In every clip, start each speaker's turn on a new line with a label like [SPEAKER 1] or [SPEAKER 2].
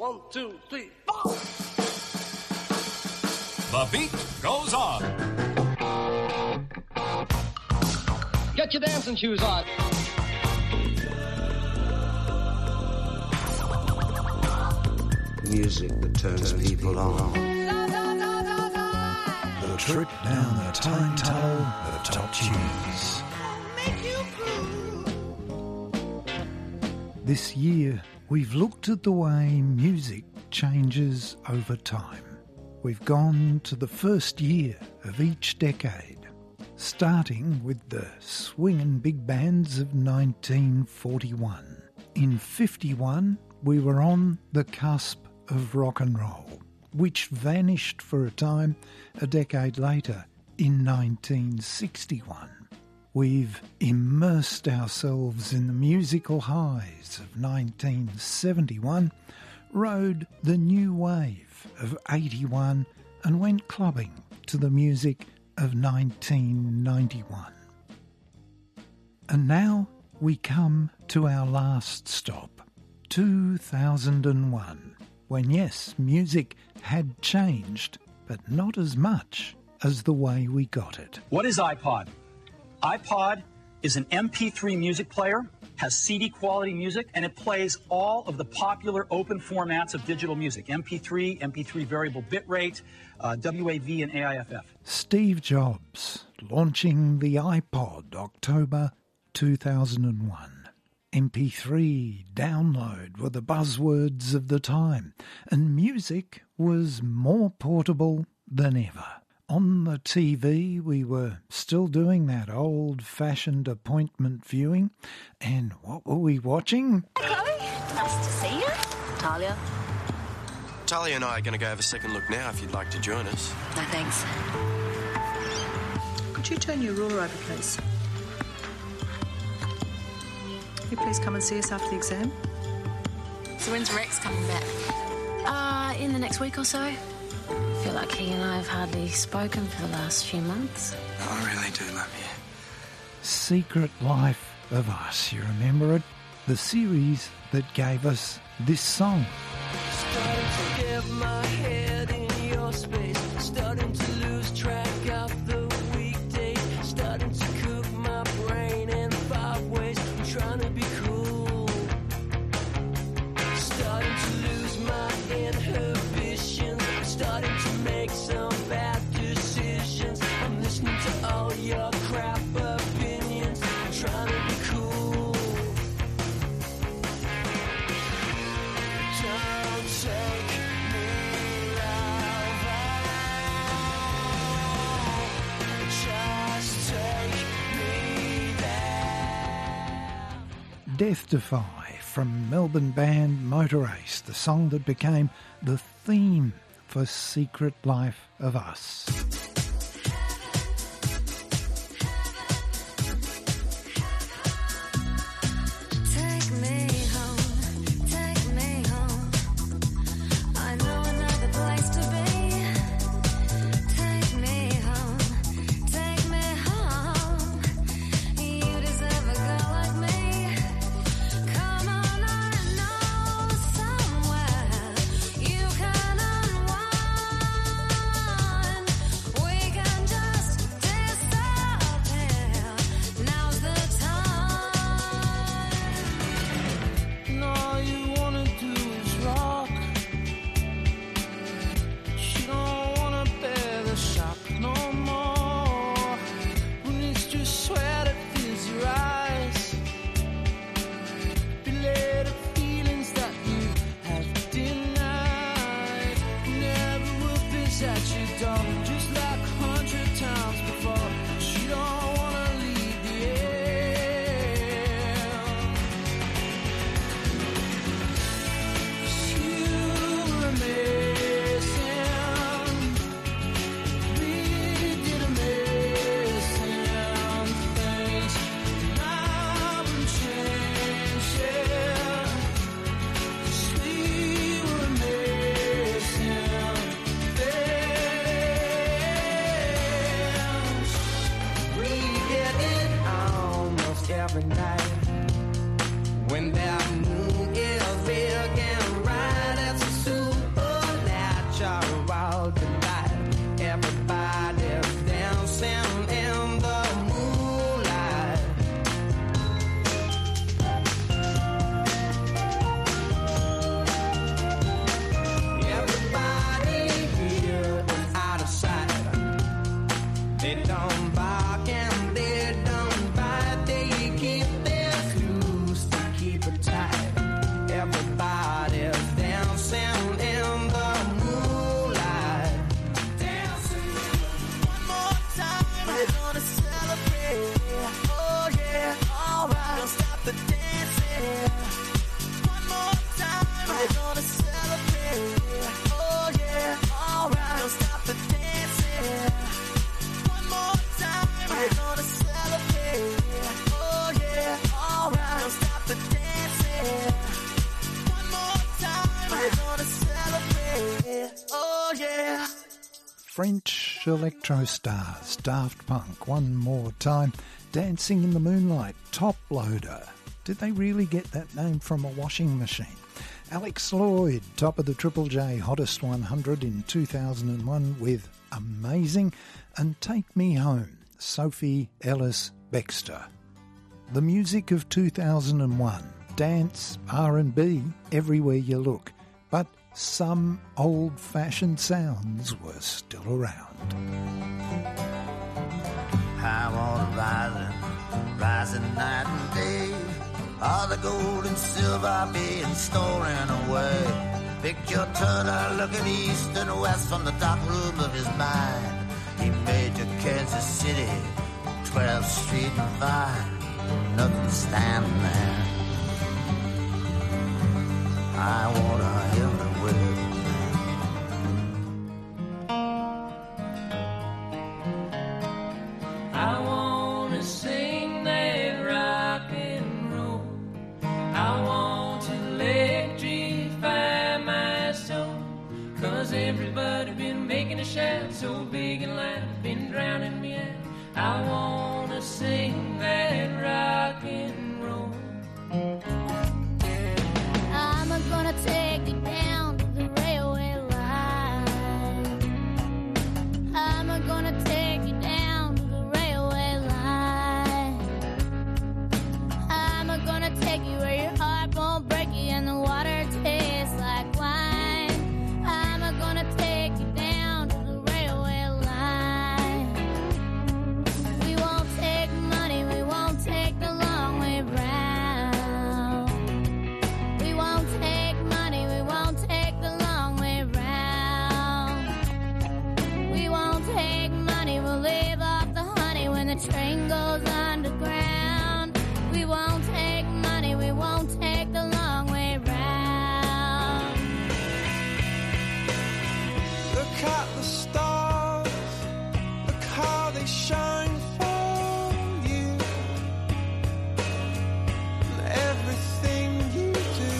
[SPEAKER 1] 1, 2, 3, 4.
[SPEAKER 2] The beat goes on.
[SPEAKER 1] Get your dancing shoes on.
[SPEAKER 3] Music that turns people on.
[SPEAKER 4] The trip down the time tunnel of top tunes. This year, we've looked at the way music changes over time. We've gone to the first year of each decade, starting with the swingin' big bands of 1941. In 51, we were on the cusp of rock and roll, which vanished for a time a decade later in 1961. We've immersed ourselves in the musical highs of 1971, rode the new wave of 81 and went clubbing to the music of 1991. And now we come to our last stop, 2001, when yes, music had changed, but not as much as the way we got it.
[SPEAKER 5] What is iPod? iPod is an MP3 music player, has CD quality music, and it plays all of the popular open formats of digital music. MP3, MP3 variable bitrate, WAV, and AIFF.
[SPEAKER 4] Steve Jobs launching the iPod October 2001. MP3, download were the buzzwords of the time, and music was more portable than ever. On the TV, we were still doing that old-fashioned appointment viewing. And what were we watching?
[SPEAKER 6] Hi, Chloe. Nice to see you. Talia.
[SPEAKER 7] Talia and I are going to go have a second look now if you'd like to join us.
[SPEAKER 6] No, thanks.
[SPEAKER 8] Could you turn your ruler over, please? Will you please come and see us after the exam?
[SPEAKER 6] So when's Rex coming back? In the next week or so. I feel like he and I have hardly spoken for the last few months.
[SPEAKER 7] I really do love you.
[SPEAKER 4] Secret Life of Us, you remember it? The series that gave us this song.
[SPEAKER 9] Starting to get my head in your space, starting to lose track of the weekdays, starting to cook my brain in 5 ways, I'm trying to be cool, starting to lose my inhibitions, starting to make some bad decisions, I'm listening to all your crap opinions, I'm trying to be cool. Don't take me, love, just take me there.
[SPEAKER 4] Death Defy from Melbourne band Motorace, the song that became the theme for Secret Life of Us.
[SPEAKER 10] Take me home, I know another place to be. Take me home, you deserve a girl like me. Come on, I know somewhere you can unwind.
[SPEAKER 9] yeah, oh yeah.
[SPEAKER 4] French electro stars, Daft Punk, one more time. Dancing in the Moonlight, Top Loader. Did they really get that name from a washing machine? Alex Lloyd, top of the Triple J Hottest 100 in 2001 with Amazing. And Take Me Home, Sophie Ellis Bextor. The music of 2001, dance, R&B, everywhere you look. But some old-fashioned sounds were still around.
[SPEAKER 11] I want to rising night and day. All the gold and silver being stolen away. Picture Turner looking east and west from the dark room of his mind. He made to Kansas City, 12th Street and Vine. Nothing standing there. I want to everywhere.
[SPEAKER 9] I wanna sing that rock and roll. I want to electrify my soul. 'Cause everybody been making a shout so big and loud, been drowning me out. I wanna sing that rock and roll.
[SPEAKER 10] I'm gonna take you down to the railway line. I'm gonna take you down to the railway line. I'm gonna take you where your heart won't break you and the water tastes like wine. I'm gonna take you down to the railway line. We won't take money, we won't take the long way round. We won't take money, we won't take the long way round. We won't take money, we'll live off the honey when the train goes underground. We won't take money, we won't take the long way round.
[SPEAKER 12] Look at the stars, look how they shine for you. And everything you do,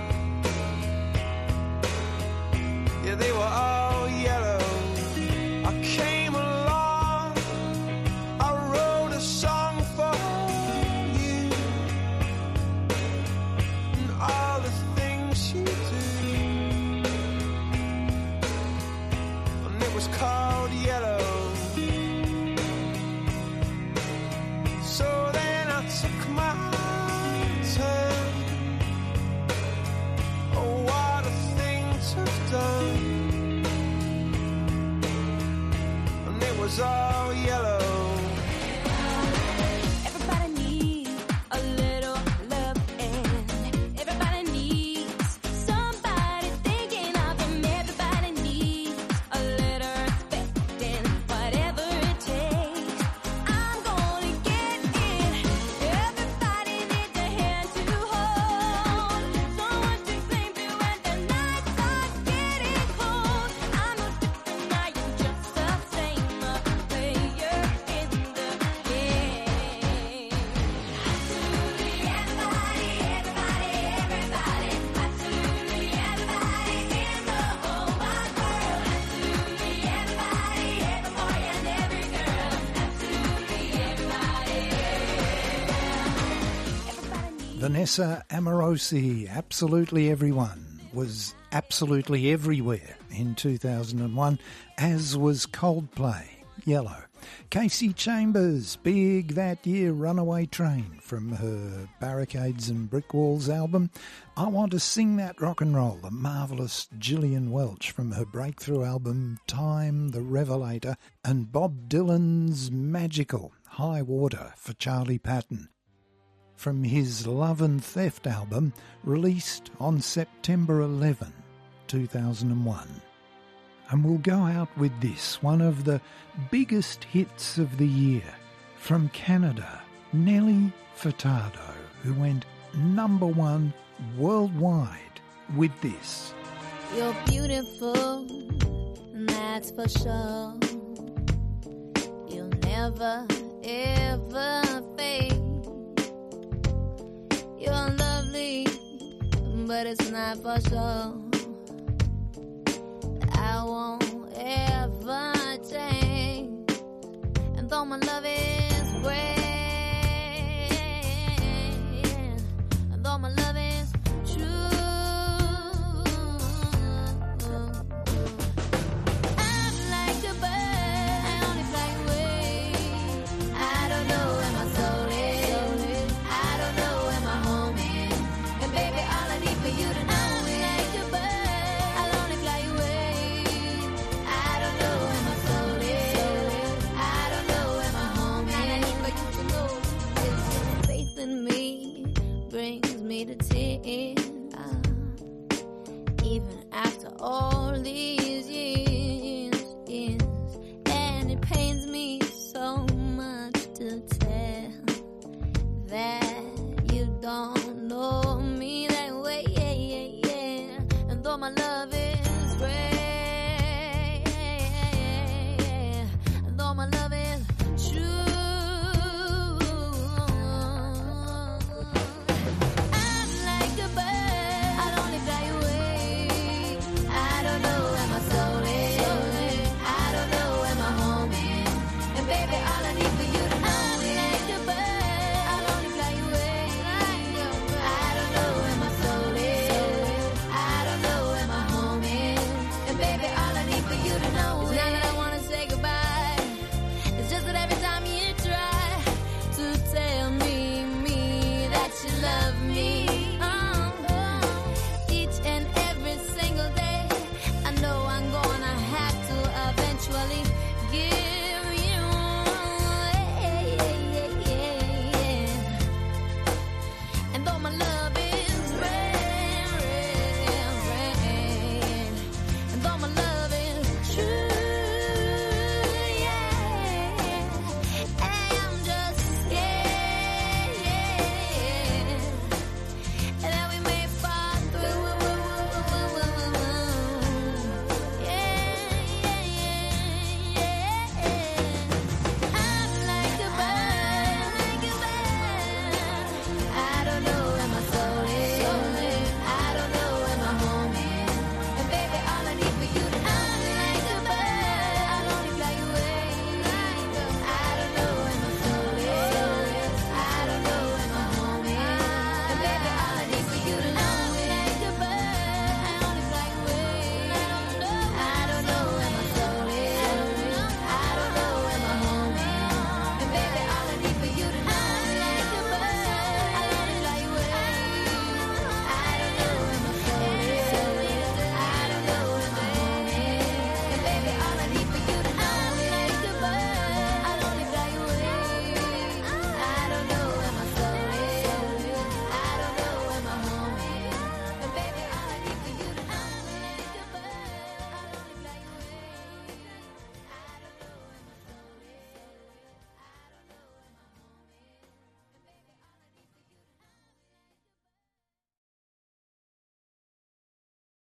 [SPEAKER 12] yeah, they were all yellow. I came along, I wrote a song for you. And all the things you do. And it was called Yellow. So then I took my turn. Oh, what a thing to have done. And it was all yellow.
[SPEAKER 10] Everybody needs a little love and everybody needs somebody thinking of them. Everybody needs a little respect and whatever it takes, I'm gonna get it. Everybody needs a hand to hold, someone to cling to when the nights start getting cold. I'm no different, I am just the same, a player in the game. Absolutely everybody, everybody, everybody. Absolutely everybody in the whole wide world. Absolutely everybody, every boy and every girl. Absolutely everybody.
[SPEAKER 4] Vanessa Amorosi, Absolutely Everyone, was absolutely everywhere in 2001, as was Coldplay, Yellow. Casey Chambers, big that year, Runaway Train, from her Barricades and Brick Walls album. I Want to Sing That Rock and Roll, the marvellous Gillian Welch, from her breakthrough album Time, the Revelator, and Bob Dylan's Magical, High Water, for Charlie Patton, from his Love and Theft album, released on September 11, 2001. And we'll go out with this, one of the biggest hits of the year, from Canada, Nelly Furtado, who went #1 worldwide with this.
[SPEAKER 10] You're beautiful, and that's for sure. You'll never, ever fade. You're lovely, but it's not for sure. all the